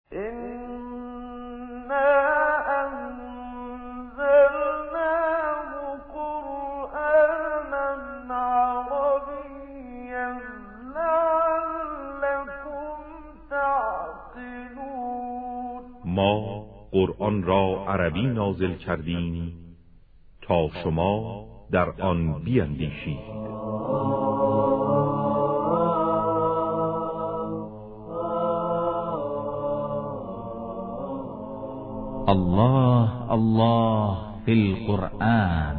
ما قرآن را عربی نازل کردیم تا شما در آن بیندیشید. الله الله فی القرآن.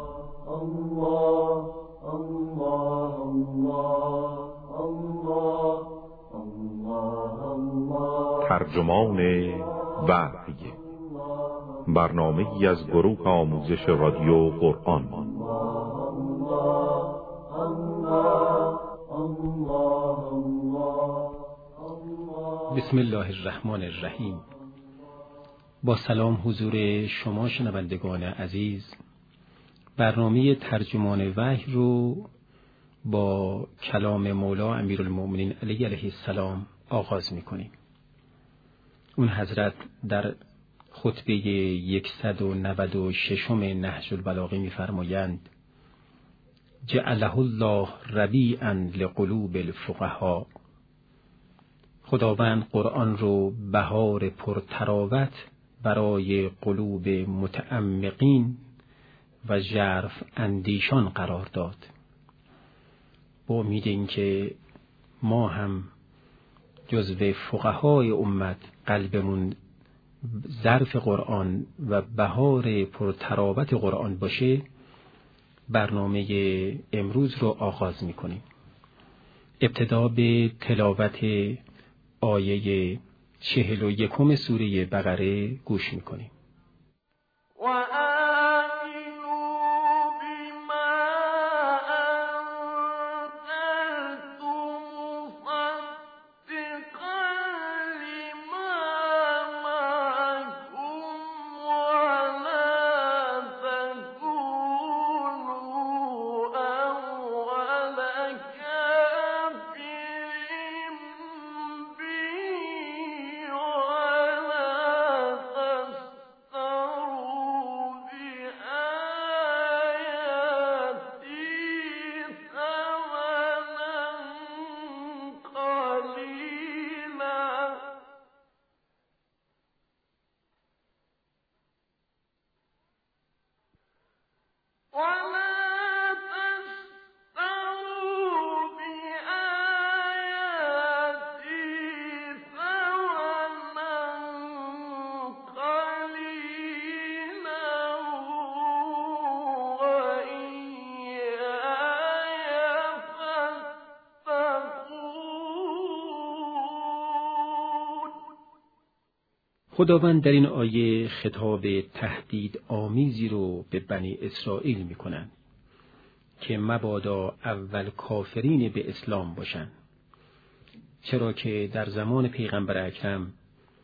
الله الله الله الله. ترجمان وحی، برنامه‌ای از گروه آموزش رادیو قرآن. بسم الله الرحمن الرحیم. با سلام حضور شما شنوندگان عزیز، برنامه ترجمان وحی رو با کلام مولا امیرالمؤمنین علی علیه السلام آغاز می‌کنیم. اون حضرت در خطبه 196 نهج البلاغه می‌فرمایند: جعله الله ربیعا لقلوب الفقهاء. خداوند قرآن رو بهار پرتراوت برای قلوب متعمقین و ژرف اندیشان قرار داد. با امید اینکه ما هم جزو فقهای امت قلبمون ظرف قرآن و بهار پرتراوت قرآن باشه، برنامه امروز رو آغاز میکنیم. ابتدا به تلاوت آیه 41 سوره بقره گوش میکنیم. خداوند در این آیه خطاب تهدید آمیزی رو به بنی اسرائیل میکنند که مبادا اول کافرین به اسلام باشند، چرا که در زمان پیغمبر اکرم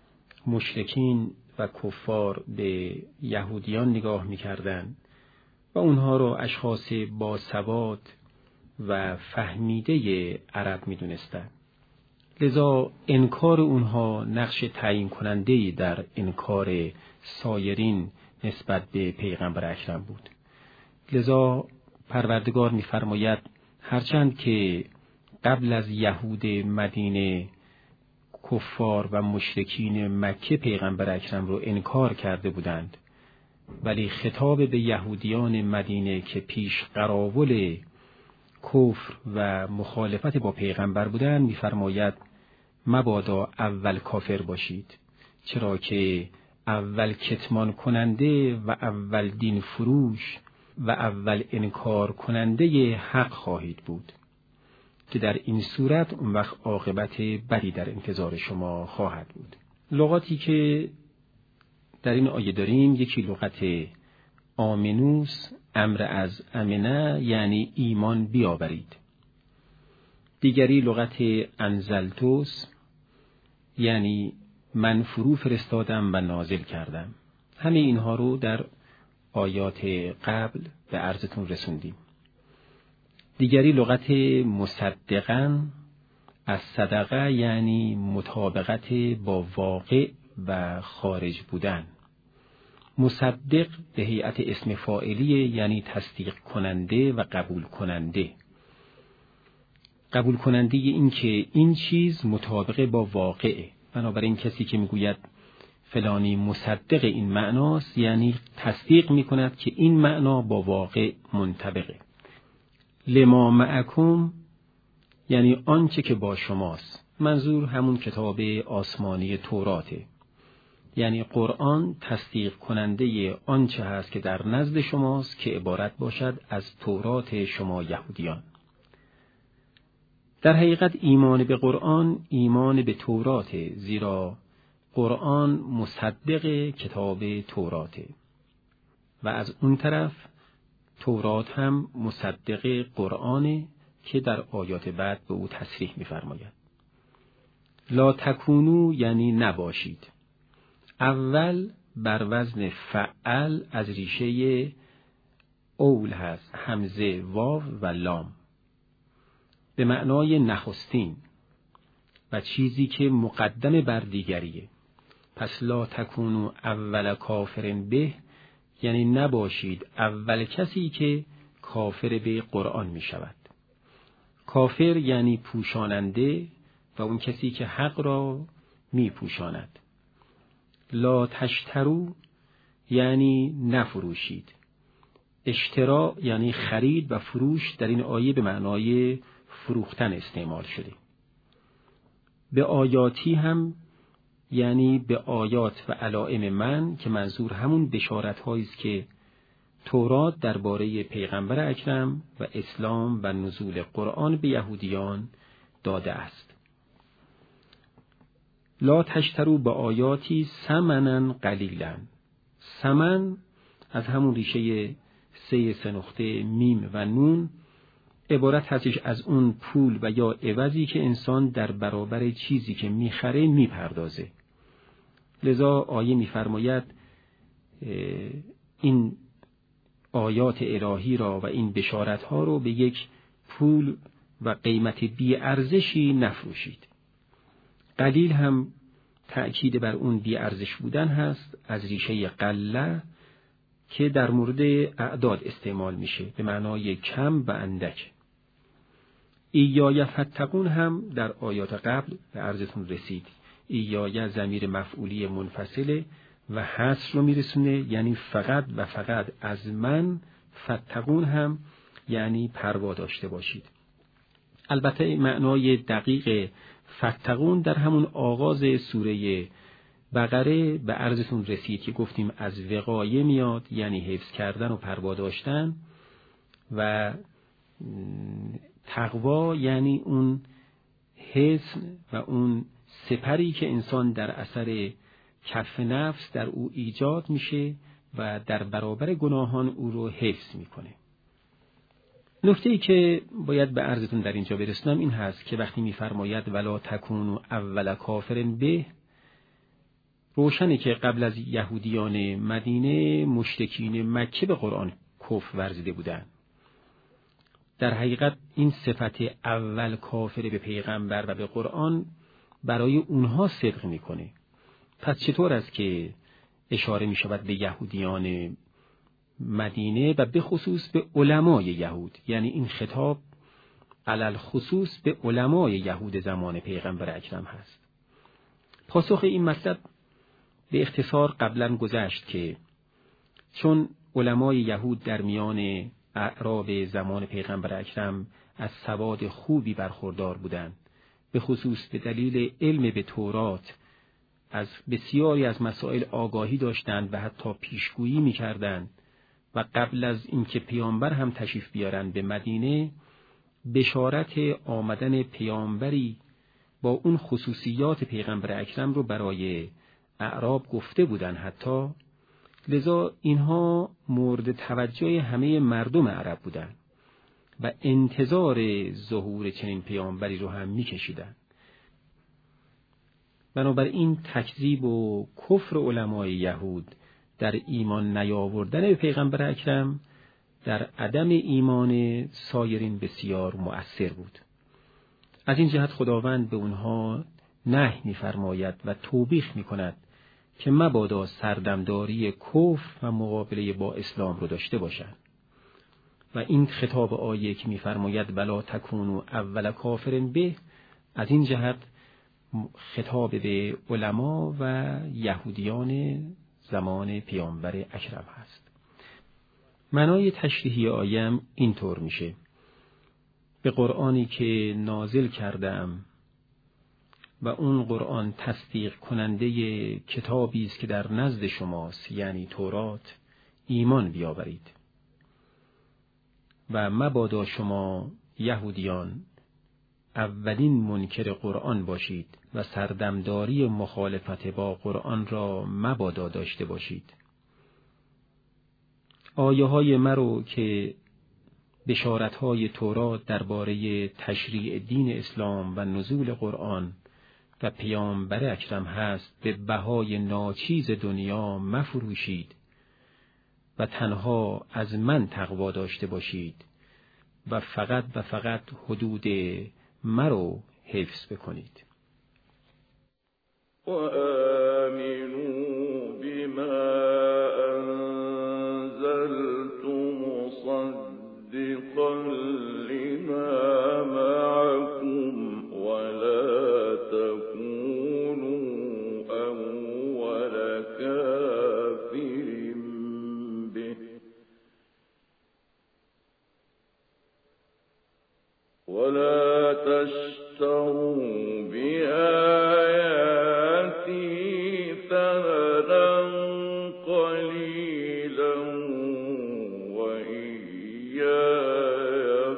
مشرکین و کفار به یهودیان نگاه میکردند و اونها را اشخاص باسواد و فهمیده عرب میدونستند. لذا انکار اونها نقش تعیین کننده‌ای در انکار سایرین نسبت به پیغمبر اکرم بود. لذا پروردگار می‌فرماید هرچند که قبل از یهود مدینه کفار و مشرکین مکه پیغمبر اکرم رو انکار کرده بودند، ولی خطاب به یهودیان مدینه که پیش قراول کفر و مخالفت با پیغمبر بودند می‌فرماید مبادا اول کافر باشید، چرا که اول کتمان کننده و اول دین فروش و اول انکار کننده حق خواهید بود که در این صورت اون وقت عاقبت بدی در انتظار شما خواهد بود. لغاتی که در این آیه داریم، یکی لغت آمنوس، امر از امنه یعنی ایمان بیاورید. دیگری لغت انزلتوس یعنی من فرو فرستادم و نازل کردم. همه اینها رو در آیات قبل به عرضتون رسوندیم. دیگری لغت مصدقاً، از صدقه یعنی مطابقت با واقع و خارج بودن. مصدق به هیئت اسم فاعلیه، یعنی تصدیق کننده و قبول کننده. قبول کننده این که این چیز مطابق با واقعه. بنابراین کسی که میگوید فلانی مصدق این معناست، یعنی تصدیق میکند که این معنا با واقع منطبقه. لما معکم یعنی آنچه که با شماست. منظور همون کتاب آسمانی توراته، یعنی قرآن تصدیق کننده آنچه هست که در نزد شماست که عبارت باشد از تورات شما یهودیان. در حقیقت ایمان به قرآن ایمان به توراته، زیرا قرآن مصدق کتاب توراته و از اون طرف تورات هم مصدق قرآنه که در آیات بعد به او تصریح می‌فرماید. لا تکونو یعنی نباشید. اول بر وزن فعل از ریشه اول هست، همزه واو و لام، به معنای نخستین و چیزی که مقدم بر دیگریه. پس لا تکونو اول کافرن به یعنی نباشید اول کسی که کافر به قرآن می شود. کافر یعنی پوشاننده و اون کسی که حق را می پوشاند. لا تشترو یعنی نفروشید. اشترا یعنی خرید و فروش در این آیه به معنای فروختن استعمال شده. به آیاتی هم یعنی به آیات و علائم من، که منظور همون بشارت هایی است که تورات درباره پیغمبر اکرم و اسلام و نزول قرآن به یهودیان داده است. لا تشترو با آیاتی ثمنا قلیلا. ثمن از همون ریشه سه نقطه میم و نون عبارت هستش از اون پول و یا عوضی که انسان در برابر چیزی که میخره میپردازه. لذا آیه میفرماید این آیات الهی را و این بشارت ها رو به یک پول و قیمت بی ارزشی نفروشید. قلیل هم تأکید بر اون بی ارزش بودن هست، از ریشه قله که در مورد اعداد استعمال میشه به معنای کم و اندک. ایای فتقون هم در آیات قبل به عرضتون رسید. ایای ضمیر مفعولی منفصله و حصر رو میرسونه، یعنی فقط و فقط از من. فتقون هم یعنی پروا داشته باشید. البته معنای دقیق فتقون در همون آغاز سوره بقره به عرضتون رسید که گفتیم از وقایه میاد، یعنی حفظ کردن و پروا داشتن، و تقوا یعنی اون حصن و اون سپری که انسان در اثر کف نفس در او ایجاد میشه و در برابر گناهان او رو حفظ میکنه. نکته‌ای که باید به عرضتون در اینجا برسونم این هست که وقتی میفرماید ولا تکونوا اول کافر به، روشنه که قبل از یهودیان مدینه مشرکین مکه به قرآن کفر ورزیده بودند. در حقیقت این صفت اول کافر به پیغمبر و به قرآن برای اونها صدق میکنه. پس چطور است که اشاره می شود به یهودیان مدینه و به خصوص به علمای یهود، یعنی این خطاب علل خصوص به علمای یهود زمان پیغمبر اکرم هست. پاسخ این مطلب به اختصار قبلا گذشت که چون علمای یهود در میان اعراب زمان پیغمبر اکرم از سواد خوبی برخوردار بودند، به خصوص به دلیل علم به تورات از بسیاری از مسائل آگاهی داشتند و حتی پیشگویی می‌کردند و قبل از اینکه پیامبر هم تشریف بیارن به مدینه بشارت آمدن پیامبری با اون خصوصیات پیغمبر اکرم رو برای اعراب گفته بودن حتی. لذا اینها مورد توجه همه مردم عرب بودند و انتظار ظهور چنین پیامبری رو هم می‌کشیدند. بنابراین تکذیب و کفر علمای یهود در ایمان نیاوردن به پیغمبر اکرم در عدم ایمان سایرین بسیار مؤثر بود. از این جهت خداوند به اونها نهی می‌فرماید و توبیخ می‌کند که مبادا سردمداری کفر و مقابله با اسلام رو داشته باشند. و این خطاب آیه که می‌فرماید ولا تکونوا اول کافر به، از این جهت خطاب به علما و یهودیان زمان پیامبر اکرم هست. معنای تشریحی آیه هم اینطور میشه: به قرآنی که نازل کردم و اون قرآن تصدیق کننده کتابی است که در نزد شماست، یعنی تورات، ایمان بیاورید و مبادا شما یهودیان اولین منکر قرآن باشید و سردمداری مخالفت با قرآن را مبادا داشته باشید. آیه های مرو که بشارت های تورات درباره تشریع دین اسلام و نزول قرآن و پیامبر اکرم هست به بهای ناچیز دنیا مفروشید و تنها از من تقوا داشته باشید و فقط حدود مرو حفظ بکنید. و آمنوا بما انزلت مصدقا لما معكم ولا تكونوا اول كافر به ولا تشتروا بآياتي ثمنا قليلا وإياي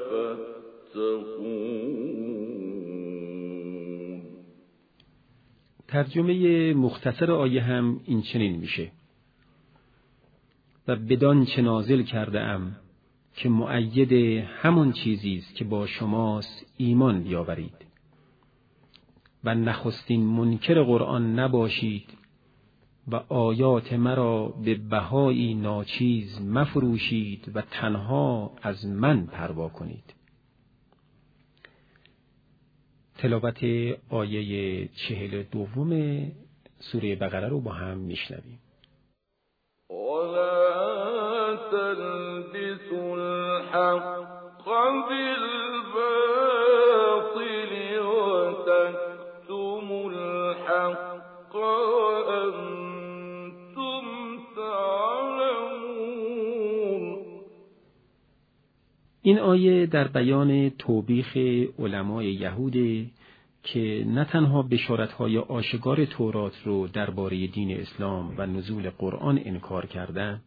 فاتقون. ترجمه مختصر آیه هم این چنین میشه: و بدان چه نازل کرده ام که مؤید همان چیزی است که با شماست ایمان بیاورید و نخستین منکر قرآن نباشید و آیات مرا به بهایی ناچیز مفروشید و تنها از من پروا کنید. تلاوت آیه 42 سوره بقره رو با هم میشنویم. ولا تلبسوا الحق بالباطل وتكتموا الحق وأنتم تعلمون. این آیه در بیان توبیخ علمای یهوده که نه تنها بشارت‌های آشکار تورات رو درباره دین اسلام و نزول قرآن انکار کردند،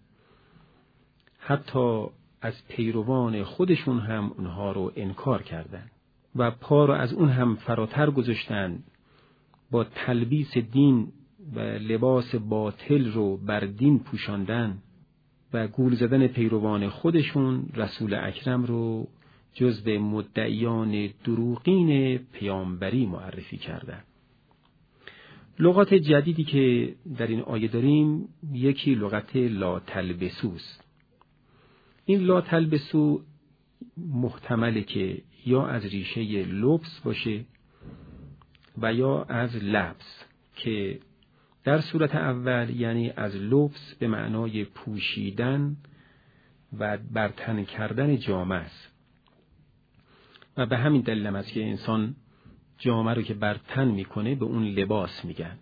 حتی از پیروان خودشون هم اونها رو انکار کردند و پا رو از اون هم فراتر گذاشتند، با تلبیس دین و لباس باطل رو بر دین پوشاندن و گول زدن پیروان خودشون رسول اکرم رو جزو مدعیان دروغین پیامبری معرفی کردند. لغات جدیدی که در این آیه داریم، یکی لغت لا تلبسوست. این لا تلبسو محتمله که یا از ریشه لبس باشه و یا از لبس، که در صورت اول یعنی از لبس به معنای پوشیدن و برتن کردن جامه است و به همین دلیل است که انسان جامه رو که بر تن میکنه به اون لباس میگن.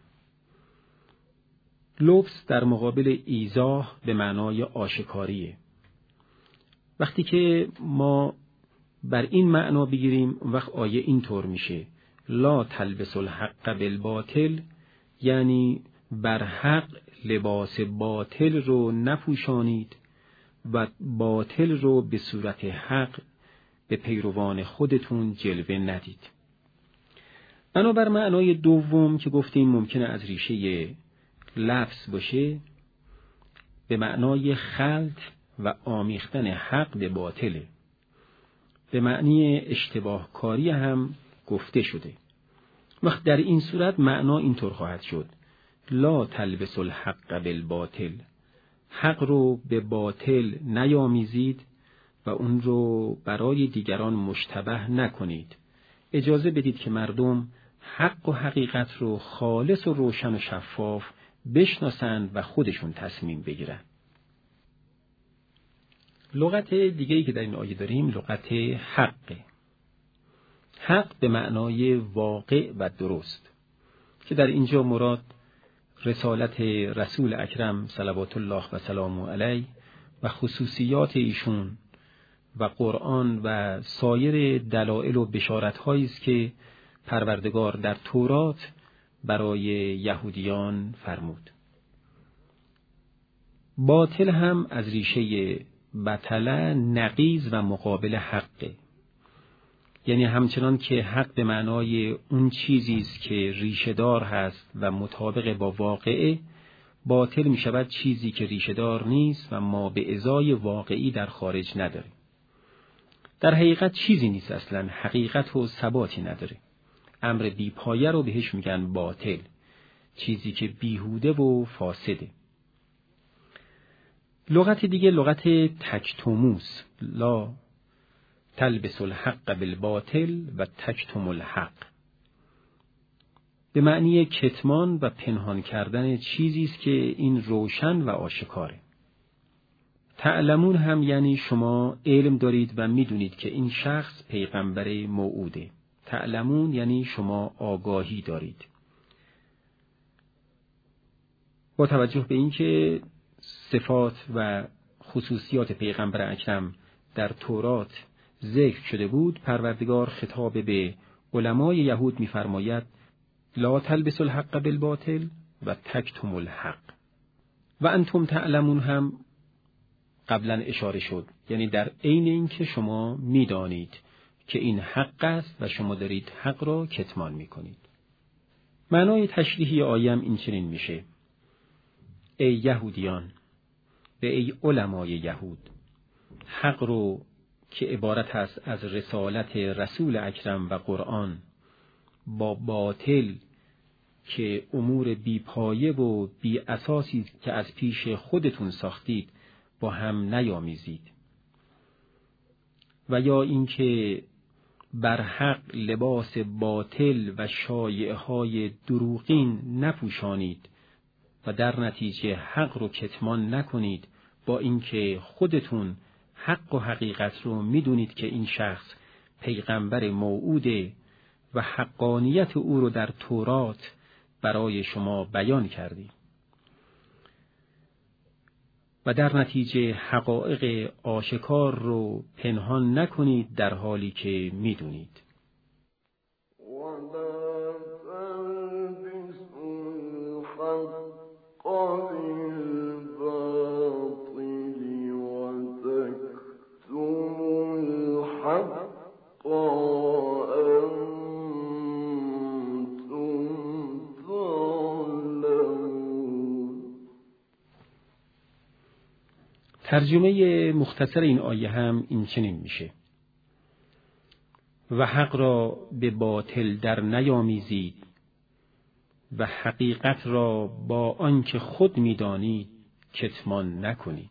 لبس در مقابل ایضاح به معنای آشکاریه. وقتی که ما بر این معنا بگیریم، اون وقت آیه اینطور میشه: لا تلبس الحق بالباطل، یعنی بر حق لباس باطل رو نپوشانید و باطل رو به صورت حق به پیروان خودتون جلوه ندید. بنابر معنای دوم که گفتیم ممکنه از ریشه لفظ باشه، به معنای خلط و آمیختن حق به باطله. به معنی اشتباه کاری هم گفته شده. وقت در این صورت معنا اینطور خواهد شد: لا تلبس الحق بالباطل، حق رو به باطل نیامیزید و اون رو برای دیگران مشتبه نکنید، اجازه بدید که مردم حق و حقیقت رو خالص و روشن و شفاف بشناسند و خودشون تصمیم بگیرن. لغت دیگه‌ای که در این آیه داریم لغت حق. حق به معنای واقع و درست که در اینجا مراد رسالت رسول اکرم صلوات الله و سلامه علیه و خصوصیات ایشون و قرآن و سایر دلائل و بشارت‌هایی است که پروردگار در تورات برای یهودیان فرمود. باطل هم از ریشه بطله نقیض و مقابل حقه، یعنی همچنان که حق به معنای اون چیزی است که ریشه دار هست و مطابق با واقعه، باطل می شود چیزی که ریشه دار نیست و ما به ازای واقعی در خارج نداره. در حقیقت چیزی نیست، اصلا حقیقت و ثباتی نداره. امر بی پایه رو بهش میگن باطل، چیزی که بیهوده و فاسده. لغت دیگه لغت تکتموس، لا تلبس الحق بالباطل و تکتم الحق، به معنی کتمان و پنهان کردن چیزی است که این روشن و آشکاره. تعلمون هم یعنی شما علم دارید و میدونید که این شخص پیغمبر موعوده. تعلمون یعنی شما آگاهی دارید. با توجه به اینکه صفات و خصوصیات پیغمبر اکرم در تورات ذکر شده بود، پروردگار خطاب به علمای یهود می‌فرماید لا تلبس الحق بالباطل و تکتم الحق. و انتم تعلمون هم قبلا اشاره شد، یعنی در عین اینکه شما می‌دانید که این حق است و شما دارید حق را کتمان می‌کنید. معنای تشریحی آیه این چنین میشه: ای یهودیان و ای علمای یهود، حق رو که عبارت است از رسالت رسول اکرم و قرآن با باطل که امور بی پایه و بی اساسی که از پیش خودتون ساختید با هم نیامیزید، و یا اینکه بر حق لباس باطل و شایعه‌های دروغین نپوشانید و در نتیجه حق رو کتمان نکنید، با اینکه خودتون حق و حقیقت رو میدونید که این شخص پیغمبر موعوده و حقانیت او رو در تورات برای شما بیان کردی و در نتیجه حقایق آشکار رو پنهان نکنید در حالی که میدونید. ترجمه مختصر این آیه هم این چنین میشه: و حق را به باطل در نیامیزید و حقیقت را با آنکه خود میدانید کتمان نکنید.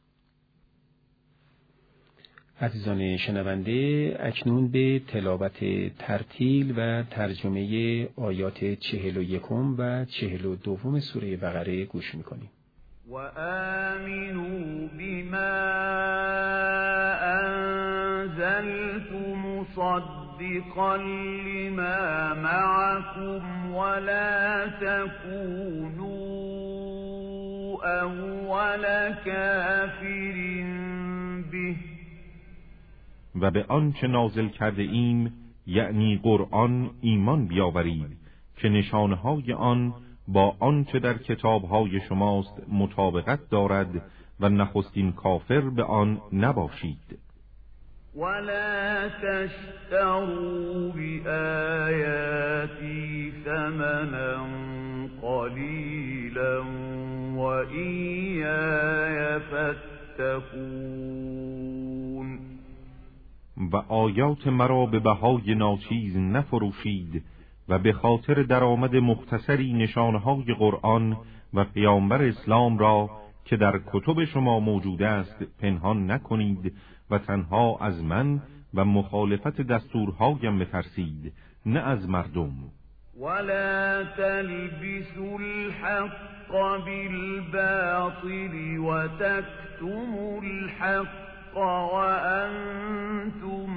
عزیزان شنونده، اکنون به تلاوت ترتیل و ترجمه آیات 41 و 42 سوره بقره گوش میکنیم. وآمنوا بما أنزلت مصدقا لما معكم ولا تكونوا أول كافر به. و به آنچه نازل کرده ایم یعنی قرآن ایمان بیاورید که نشانهای آن با آنچه در کتابهای شماست مطابقت دارد و نخستین کافر به آن نباشید. ولا تشتروا بآیاتی ثمنا قلیلا و ایای فاتقون. و آیات مرا به بهای ناچیز نفروشید و به خاطر درآمد مختصری نشانهای قرآن و پیامبر اسلام را که در کتب شما موجود است پنهان نکنید و تنها از من و مخالفت دستورهایم بترسید، نه از مردم. ولا تلبسوا الحق بالباطل وتكتموا الحق وأنتم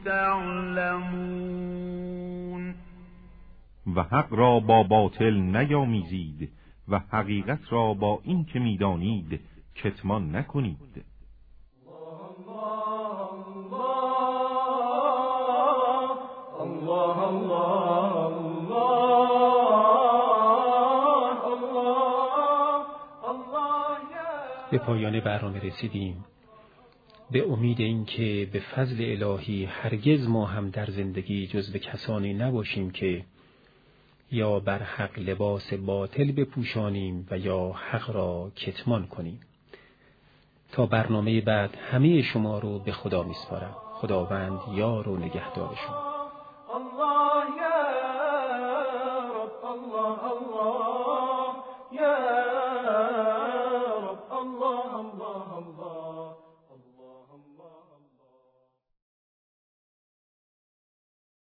تعلمون. و حق را با باطل نیامیزید و حقیقت را با این که میدانید کتمان نکنید. به پایان برنامه رسیدیم. به امید اینکه به فضل الهی هرگز ما هم در زندگی جزو کسانی نباشیم که یا بر حق لباس باطل بپوشانیم و یا حق را کتمان کنیم. تا برنامه بعد همه شما رو به خدا میسپارم. خداوند یار و نگهدار شما.